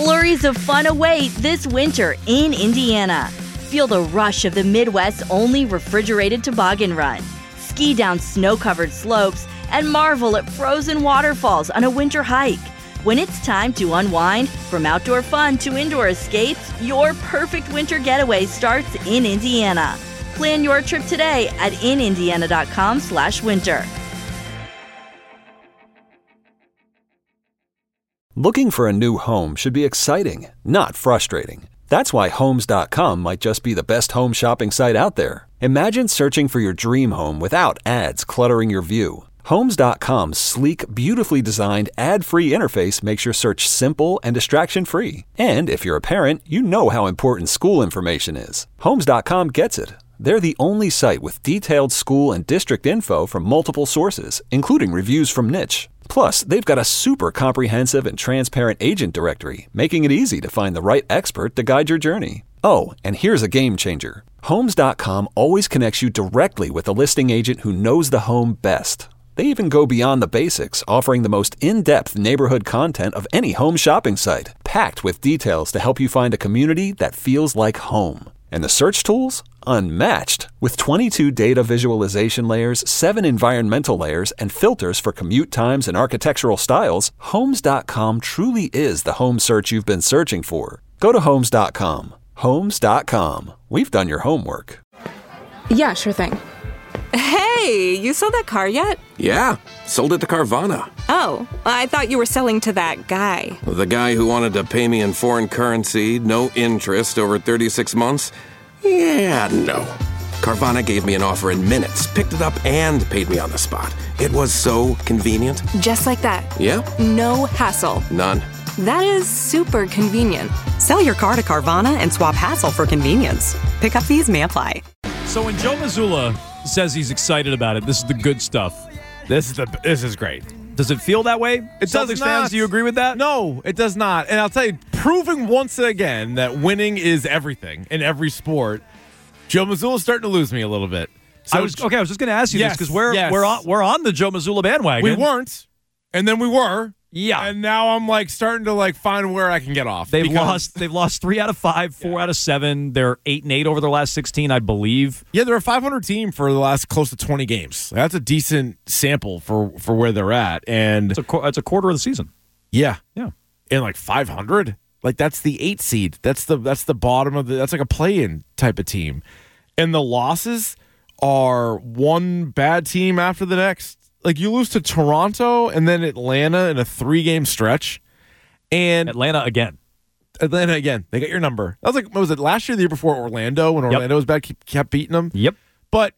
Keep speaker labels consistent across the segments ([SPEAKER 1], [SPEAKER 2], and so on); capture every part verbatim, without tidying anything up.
[SPEAKER 1] Flurries of fun await this winter in Indiana. Feel the rush of the Midwest's only refrigerated toboggan run. Ski down snow-covered slopes and marvel at frozen waterfalls on a winter hike. When it's time to unwind, from outdoor fun to indoor escapes, your perfect winter getaway starts in Indiana. Plan your trip today at in indiana dot com slash winter.
[SPEAKER 2] Looking for a new home should be exciting, not frustrating. That's why Homes dot com might just be the best home shopping site out there. Imagine searching for your dream home without ads cluttering your view. Homes dot com's sleek, beautifully designed, ad-free interface makes your search simple and distraction-free. And if you're a parent, you know how important school information is. Homes dot com gets it. They're the only site with detailed school and district info from multiple sources, including reviews from Niche. Plus, they've got a super comprehensive and transparent agent directory, making it easy to find the right expert to guide your journey. Oh, and here's a game changer. Homes dot com always connects you directly with a listing agent who knows the home best. They even go beyond the basics, offering the most in-depth neighborhood content of any home shopping site, packed with details to help you find a community that feels like home. And the search tools? Unmatched. With twenty-two data visualization layers, seven environmental layers, and filters for commute times and architectural styles, Homes dot com truly is the home search you've been searching for. Go to Homes dot com. Homes dot com. We've done your homework.
[SPEAKER 3] Yeah, sure thing.
[SPEAKER 4] Hey, you sold that car yet?
[SPEAKER 5] Yeah, sold it to Carvana.
[SPEAKER 4] Oh, I thought you were selling to that guy.
[SPEAKER 5] The guy who wanted to pay me in foreign currency, no interest, over thirty-six months? Yeah, no. Carvana gave me an offer in minutes, picked it up, and paid me on the spot. It was so convenient.
[SPEAKER 4] Just like that.
[SPEAKER 5] Yeah?
[SPEAKER 4] No hassle.
[SPEAKER 5] None.
[SPEAKER 4] That is super convenient.
[SPEAKER 6] Sell your car to Carvana and swap hassle for convenience. Pickup fees may apply.
[SPEAKER 7] So when Joe Mazzulla says he's excited about it, this is the good stuff.
[SPEAKER 8] This is the this is great.
[SPEAKER 7] Does it feel that way?
[SPEAKER 8] It
[SPEAKER 7] Celtics
[SPEAKER 8] does not.
[SPEAKER 7] fans, do you agree with that?
[SPEAKER 8] No, it does not. And I'll tell you, proving once again that winning is everything in every sport. Joe Mazzulla's starting to lose me a little bit. So
[SPEAKER 7] I was okay. I was just going to ask you
[SPEAKER 8] yes,
[SPEAKER 7] this because we're
[SPEAKER 8] yes.
[SPEAKER 7] we're on we're on the Joe Mazzulla bandwagon.
[SPEAKER 8] We weren't, and then we were.
[SPEAKER 7] Yeah,
[SPEAKER 8] and now I'm like starting to like find where I can get off.
[SPEAKER 7] They've lost. They've lost three out of five, four yeah. out of seven. They're eight and eight over their last sixteen, I believe.
[SPEAKER 8] Yeah, they're a five hundred team for the last close to twenty games. That's a decent sample for, for where they're at, and
[SPEAKER 7] it's a it's a quarter of the season.
[SPEAKER 8] Yeah,
[SPEAKER 7] yeah,
[SPEAKER 8] and like five hundred, like that's the eight seed. That's the that's the bottom of the. That's like a play-in type of team, and the losses are one bad team after the next. Like, you lose to Toronto and then Atlanta in a three-game stretch. And
[SPEAKER 7] Atlanta again.
[SPEAKER 8] Atlanta again. They got your number. That was like, what was it, last year, the year before, Orlando, when Orlando yep. was bad, kept beating them?
[SPEAKER 7] Yep.
[SPEAKER 8] But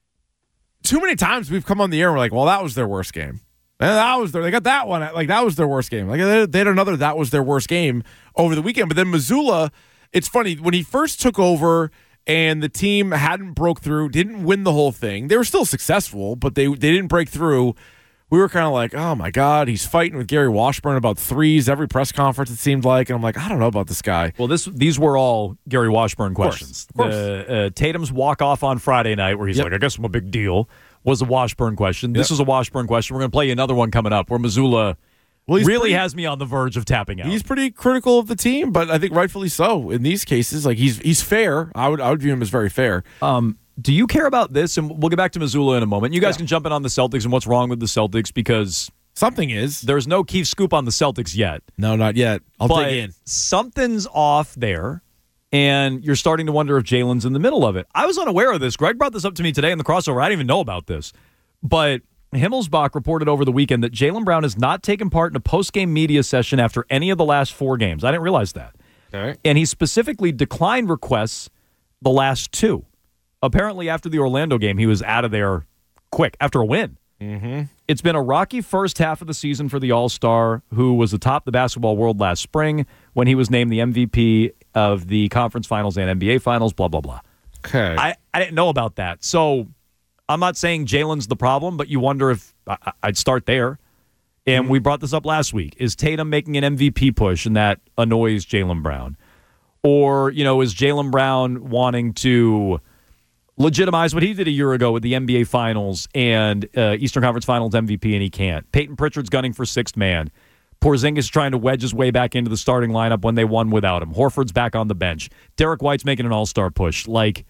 [SPEAKER 8] too many times we've come on the air and we're like, well, that was their worst game. And that was their, they got that one. Like, that was their worst game. Like, they, they had another, that was their worst game over the weekend. But then Mazzulla, it's funny, when he first took over and the team hadn't broke through, didn't win the whole thing. They were still successful, but they they didn't break through. We were kind of like, oh, my God, he's fighting with Gary Washburn about threes every press conference, it seemed like. And I'm like, I don't know about this guy.
[SPEAKER 7] Well, this these were all Gary Washburn
[SPEAKER 8] of course,
[SPEAKER 7] questions.
[SPEAKER 8] Of course.
[SPEAKER 7] The, uh, Tatum's walk-off on Friday night where he's yep. like, I guess I'm a big deal, was a Washburn question. Yep. This is a Washburn question. We're going to play you another one coming up where Mazzulla well, really
[SPEAKER 8] pretty,
[SPEAKER 7] has me on the verge of tapping out.
[SPEAKER 8] He's pretty critical of the team, but I think rightfully so in these cases. Like he's he's fair. I would I would view him as very fair.
[SPEAKER 7] Um, do you care about this? And we'll get back to Mazzulla in a moment. You guys
[SPEAKER 8] yeah.
[SPEAKER 7] can jump in on the Celtics and what's wrong with the Celtics because
[SPEAKER 8] something is.
[SPEAKER 7] There's no Keith scoop on the Celtics yet.
[SPEAKER 8] No, not yet. I'll
[SPEAKER 7] but
[SPEAKER 8] dig in.
[SPEAKER 7] Something's off there, and you're starting to wonder if Jalen's in the middle of it. I was unaware of this. Greg brought this up to me today in the crossover. I didn't even know about this, but Himmelsbach reported over the weekend that Jaylen Brown has not taken part in a post-game media session after any of the last four games. I didn't realize that.
[SPEAKER 8] All right.
[SPEAKER 7] And he specifically declined requests the last two. Apparently, after the Orlando game, he was out of there quick after a win.
[SPEAKER 8] Mm-hmm.
[SPEAKER 7] It's been a rocky first half of the season for the All-Star, who was atop the basketball world last spring when he was named the M V P of the conference finals and N B A finals, blah, blah, blah.
[SPEAKER 8] Okay.
[SPEAKER 7] I, I didn't know about that. So I'm not saying Jalen's the problem, but you wonder if I, I'd start there. And mm-hmm. we brought this up last week. Is Tatum making an M V P push, and that annoys Jaylen Brown? Or, you know, is Jaylen Brown wanting to legitimize what he did a year ago with the N B A Finals and uh, Eastern Conference Finals M V P, and he can't? Peyton Pritchard's gunning for sixth man. Porzingis trying to wedge his way back into the starting lineup when they won without him. Horford's back on the bench. Derek White's making an all-star push. Like,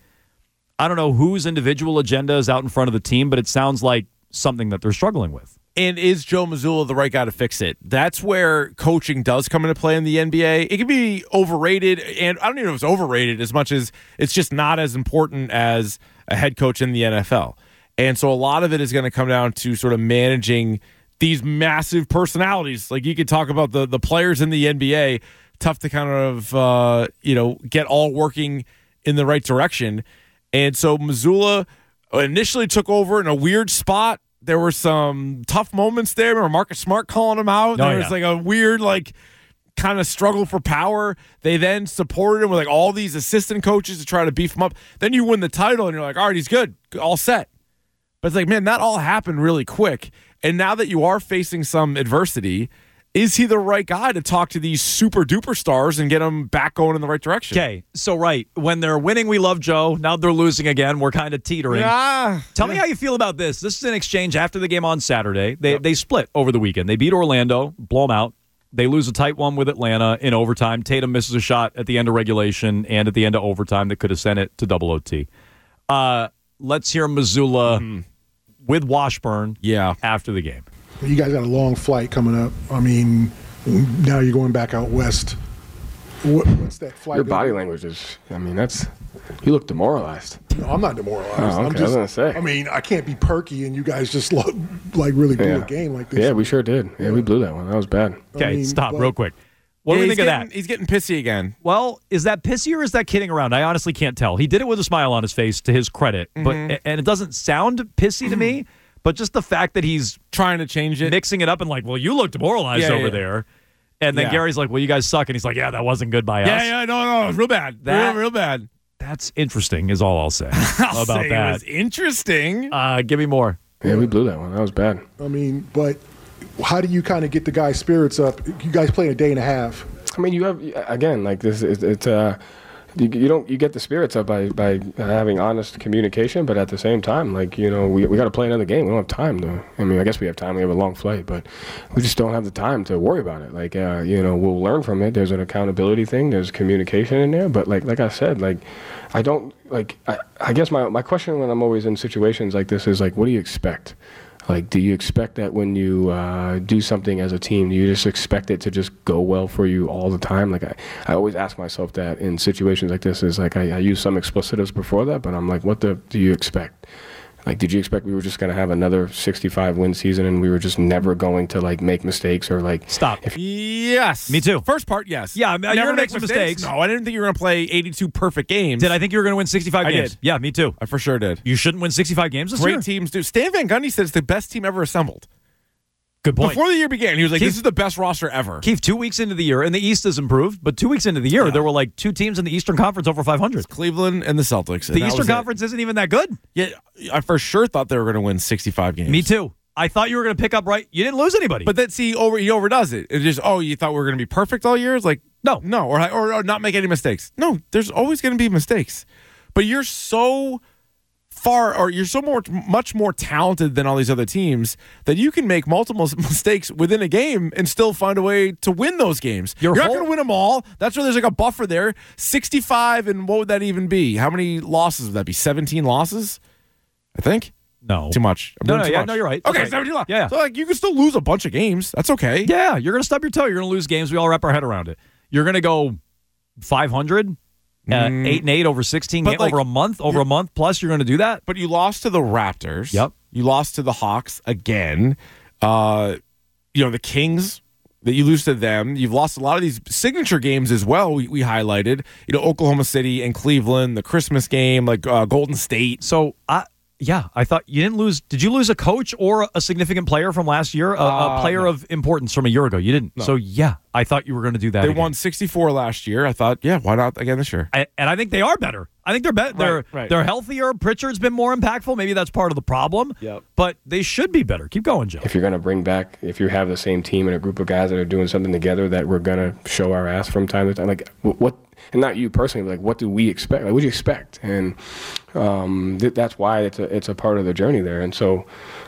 [SPEAKER 7] I don't know whose individual agenda is out in front of the team, but it sounds like something that they're struggling with.
[SPEAKER 8] And is Joe Mazzulla the right guy to fix it? That's where coaching does come into play in the N B A. It can be overrated, and I don't even know if it's overrated as much as it's just not as important as a head coach in the N F L. And so a lot of it is going to come down to sort of managing these massive personalities. Like you could talk about the the players in the N B A, tough to kind of uh, you know get all working in the right direction. And so Mazzulla initially took over in a weird spot. There were some tough moments there. Remember Marcus Smart calling him out.
[SPEAKER 7] Oh,
[SPEAKER 8] there
[SPEAKER 7] yeah.
[SPEAKER 8] was like a weird, like, kind of struggle for power. They then supported him with like all these assistant coaches to try to beef him up. Then you win the title, and you're like, all right, he's good, all set. But it's like, man, that all happened really quick. And now that you are facing some adversity, is he the right guy to talk to these super duper stars and get them back going in the right direction?
[SPEAKER 7] Okay, so right, when they're winning, we love Joe. Now they're losing again. We're kind of teetering.
[SPEAKER 8] Yeah.
[SPEAKER 7] Tell me how you feel about this. This is an exchange after the game on Saturday. They yep. they split over the weekend. They beat Orlando, blow them out. They lose a tight one with Atlanta in overtime. Tatum misses a shot at the end of regulation and at the end of overtime that could have sent it to double O T. Uh, let's hear Mazzulla mm-hmm. with Washburn
[SPEAKER 8] yeah.
[SPEAKER 7] after the game.
[SPEAKER 9] You guys got a long flight coming up. I mean, now you're going back out west. What, what's that flight?
[SPEAKER 10] Your body language is, I mean, that's, you look demoralized.
[SPEAKER 9] No, I'm not demoralized.
[SPEAKER 10] Oh, okay.
[SPEAKER 9] I'm just,
[SPEAKER 10] I was going to say.
[SPEAKER 9] I mean, I can't be perky and you guys just look, like really blew
[SPEAKER 10] yeah.
[SPEAKER 9] a game like this.
[SPEAKER 10] Yeah, we sure did. Yeah, yeah. we blew that one. That was bad.
[SPEAKER 7] Okay, I mean, stop
[SPEAKER 9] but,
[SPEAKER 7] real quick. What
[SPEAKER 8] yeah,
[SPEAKER 7] do we think
[SPEAKER 8] getting,
[SPEAKER 7] of that?
[SPEAKER 8] He's getting pissy again.
[SPEAKER 7] Well, is that pissy or is that kidding around? I honestly can't tell. He did it with a smile on his face, to his credit,
[SPEAKER 8] mm-hmm.
[SPEAKER 7] but and it doesn't sound pissy to me. But just the fact that he's
[SPEAKER 8] trying to change it,
[SPEAKER 7] mixing it up, and like, well, you look demoralized
[SPEAKER 8] yeah,
[SPEAKER 7] over
[SPEAKER 8] yeah.
[SPEAKER 7] there. And then
[SPEAKER 8] yeah.
[SPEAKER 7] Gary's like, well, you guys suck. And he's like, yeah, that wasn't good by us.
[SPEAKER 8] Yeah, yeah, no, no, it was real bad.
[SPEAKER 7] That,
[SPEAKER 8] real, real bad.
[SPEAKER 7] That's interesting is all I'll say
[SPEAKER 8] I'll
[SPEAKER 7] about
[SPEAKER 8] say
[SPEAKER 7] that.
[SPEAKER 8] It was interesting.
[SPEAKER 7] Uh, give me more.
[SPEAKER 10] Yeah, we blew that one. That was bad.
[SPEAKER 9] I mean, but how do you kind of get the guys' spirits up? You guys play a day and a half.
[SPEAKER 10] I mean, you have, again, like this, it's, it's uh, You, you don't you get the spirits up by, by having honest communication, but at the same time, like, you know, we we got to play another game. We don't have time to. I mean, I guess we have time. We have a long flight, but we just don't have the time to worry about it. Like, uh, you know, we'll learn from it. There's an accountability thing. There's communication in there. But like like I said, like, I don't like. I, I guess my my question when I'm always in situations like this is like, what do you expect? Like, do you expect that when you uh, do something as a team, do you just expect it to just go well for you all the time? Like, I, I always ask myself that in situations like this. Is like, I, I use some explicitives before that, but I'm like, what the do you expect? Like, did you expect we were just going to have another sixty-five win season and we were just never going to, like, make mistakes or, like...
[SPEAKER 7] Stop.
[SPEAKER 8] If, yes.
[SPEAKER 7] Me too.
[SPEAKER 8] First part, yes.
[SPEAKER 7] Yeah, I mean, you're going to make some mistakes.
[SPEAKER 8] mistakes. No, I didn't think you were going to play eighty-two perfect games.
[SPEAKER 7] Did I think you were going to win sixty-five
[SPEAKER 8] I
[SPEAKER 7] games?
[SPEAKER 8] did.
[SPEAKER 7] Yeah, me too.
[SPEAKER 8] I for sure did.
[SPEAKER 7] You shouldn't win sixty-five games this
[SPEAKER 8] Great
[SPEAKER 7] year?
[SPEAKER 8] teams do. Stan Van Gundy said it's the best team ever assembled.
[SPEAKER 7] Good point.
[SPEAKER 8] Before the year began, he was like,
[SPEAKER 7] Keith,
[SPEAKER 8] this is the best roster ever.
[SPEAKER 7] Keith, two weeks into the year, and the East has improved, but two weeks into the year, yeah. there were like two teams in the Eastern Conference over five hundred.
[SPEAKER 8] It's Cleveland and the Celtics.
[SPEAKER 7] The Eastern Conference is isn't even that good.
[SPEAKER 8] Yeah, I for sure thought they were going to win sixty-five games.
[SPEAKER 7] Me too. I thought you were going to pick up right. You didn't lose anybody.
[SPEAKER 8] But then, see, over he overdoes it. It's just, oh, you thought we were going to be perfect all year? It's like,
[SPEAKER 7] no.
[SPEAKER 8] No, or, or, or not make any mistakes. No, there's always going to be mistakes. But you're so... far, or you're so more, much more talented than all these other teams that you can make multiple mistakes within a game and still find a way to win those games. Your you're whole- not going to win them all. That's where there's like a buffer there. sixty-five, and what would that even be? How many losses would that be? seventeen losses? I think.
[SPEAKER 7] No.
[SPEAKER 8] Too much. I'm
[SPEAKER 7] no, no,
[SPEAKER 8] too
[SPEAKER 7] yeah,
[SPEAKER 8] much.
[SPEAKER 7] no, you're right.
[SPEAKER 8] Okay,
[SPEAKER 7] right.
[SPEAKER 8] seventeen losses.
[SPEAKER 7] Yeah, yeah.
[SPEAKER 8] So like you can still lose a bunch of games. That's okay.
[SPEAKER 7] Yeah, you're going to stub your toe. You're going to lose games. We all wrap our head around it. You're going to go five hundred. Uh, mm. Eight and eight over sixteen games, like, over a month, over a month plus. You're going to do that,
[SPEAKER 8] but you lost to the Raptors.
[SPEAKER 7] Yep.
[SPEAKER 8] You lost to the Hawks again. Uh, you know the Kings. That you lose to them. You've lost a lot of these signature games as well. We, we highlighted. You know Oklahoma City and Cleveland, the Christmas game, like uh, Golden State.
[SPEAKER 7] So I. Yeah, I thought you didn't lose. Did you lose a coach or a significant player from last year? A,
[SPEAKER 8] uh,
[SPEAKER 7] a player
[SPEAKER 8] no.
[SPEAKER 7] of importance from a year ago? You didn't.
[SPEAKER 8] No.
[SPEAKER 7] So, yeah, I thought you were going to do that.
[SPEAKER 8] They
[SPEAKER 7] again.
[SPEAKER 8] won sixty-four last year. I thought, yeah, why not again this year?
[SPEAKER 7] I, and I think they are better. I think they're better. They're,
[SPEAKER 8] right, right.
[SPEAKER 7] they're healthier. Pritchard's been more impactful. Maybe that's part of the problem.
[SPEAKER 8] Yep.
[SPEAKER 7] But they should be better. Keep going, Joe.
[SPEAKER 10] If you're going to bring back, if you have the same team and a group of guys that are doing something together that we're going to show our ass from time to time, like what, and not you personally, but like what do we expect? Like what do you expect? And um, th- that's why it's a it's a part of the journey there. And so,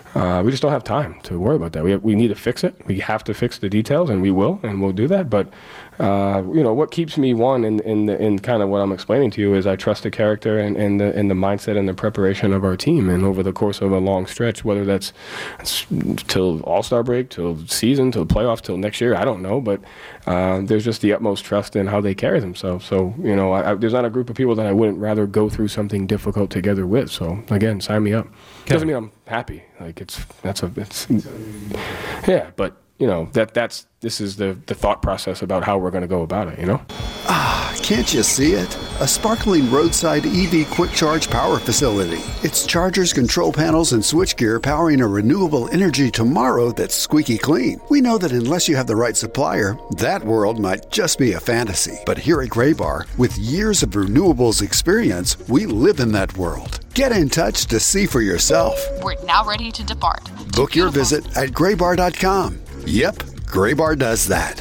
[SPEAKER 10] Uh, we just don't have time to worry about that. We have, we need to fix it. We have to fix the details, and we will, and we'll do that. But uh, you know, what keeps me one in in, the, in kind of what I'm explaining to you is I trust the character and, and the and the mindset and the preparation of our team. And over the course of a long stretch, whether that's till All-Star break, till season, till playoffs, till next year, I don't know. But uh, there's just the utmost trust in how they carry themselves. So you know, I, I, there's not a group of people that I wouldn't rather go through something difficult together with. So again, sign me up. Okay. Doesn't mean I'm happy. Like it's that's a it's yeah, but you know that that's this is the the thought process about how we're going to go about it. You know.
[SPEAKER 11] Ah, can't you see it? A sparkling roadside E V quick charge power facility. It's chargers, control panels, and switchgear powering a renewable energy tomorrow that's squeaky clean. We know that unless you have the right supplier, that world might just be a fantasy. But here at Graybar, with years of renewables experience, we live in that world. Get in touch to see for yourself.
[SPEAKER 12] We're now ready to depart.
[SPEAKER 11] Book your visit at graybar dot com. Yep, Graybar does that.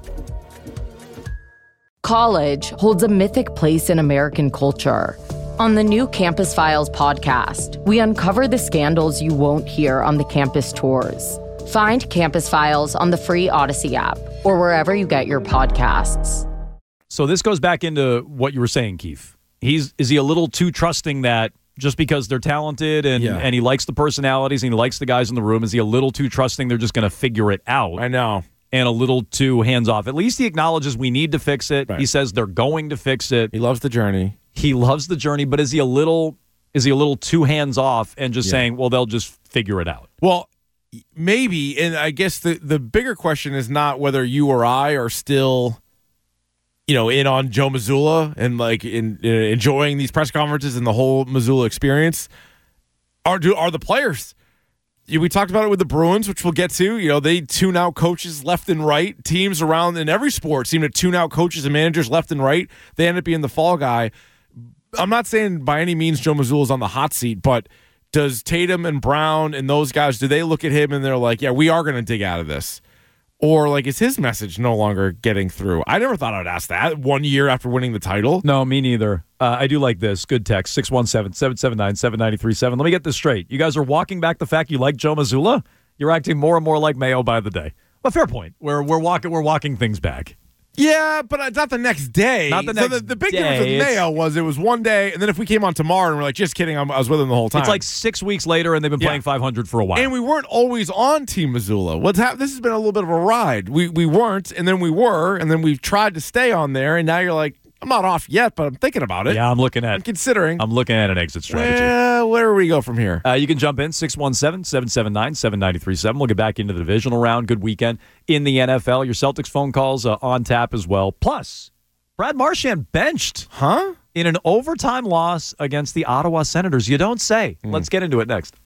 [SPEAKER 13] College holds a mythic place in American culture. On the new Campus Files podcast, we uncover the scandals you won't hear on the campus tours. Find Campus Files on the free Odyssey app or wherever you get your podcasts.
[SPEAKER 7] So this goes back into what you were saying, Keith. He's is he a little too trusting that just because they're talented and, yeah. and he likes the personalities and he likes the guys in the room, is he a little too trusting they're just going to figure it out?
[SPEAKER 8] I know.
[SPEAKER 7] And a little too hands-off. At least he acknowledges we need to fix it. Right. He says they're going to fix it.
[SPEAKER 8] He loves the journey.
[SPEAKER 7] He loves the journey, but is he a little is he a little too hands-off and just yeah. saying, well, they'll just figure it out?
[SPEAKER 8] Well, maybe, and I guess the, the bigger question is not whether you or I are still, you know, in on Joe Mazzulla and like in, in enjoying these press conferences and the whole Mazzulla experience. Are do are the players? We talked about it with the Bruins, which we'll get to. You know, they tune out coaches left and right. Teams around in every sport seem to tune out coaches and managers left and right. They end up being the fall guy. I'm not saying by any means Joe Mazzulla is on the hot seat, but does Tatum and Brown and those guys, do they look at him and they're like, yeah, we are going to dig out of this? Or, like, is his message no longer getting through? I never thought I'd ask that one year after winning the title.
[SPEAKER 7] No, me neither. Uh, I do like this. Good text, six one seven, seven seven nine, seven nine three seven. Let me get this straight. You guys are walking back the fact you like Joe Mazzulla? You're acting more and more like Mayo by the day. Well, fair point. We're, we're, walking, we're walking things back.
[SPEAKER 8] Yeah, but not the next day.
[SPEAKER 7] Not the next
[SPEAKER 8] so the, the big
[SPEAKER 7] day.
[SPEAKER 8] difference with Mayo was it was one day, and then if we came on tomorrow and we're like, just kidding, I'm, I was with him the whole time.
[SPEAKER 7] It's like six weeks later, and they've been yeah. playing five hundred for a while.
[SPEAKER 8] And we weren't always on Team Mazzulla. What's hap- This has been a little bit of a ride. We we weren't, and then we were, and then we've tried to stay on there, and now you're like, I'm not off yet, but I'm thinking about it.
[SPEAKER 7] Yeah, I'm looking at
[SPEAKER 8] I'm considering.
[SPEAKER 7] I'm looking at an exit strategy.
[SPEAKER 8] Well, where do we go from here?
[SPEAKER 7] Uh, you can jump in, six one seven, seven seven nine, seven nine three seven. We'll get back into the divisional round. Good weekend in the N F L. Your Celtics phone calls uh, on tap as well. Plus, Brad Marchand benched
[SPEAKER 8] huh?
[SPEAKER 7] in an overtime loss against the Ottawa Senators. You don't say. Mm. Let's get into it next.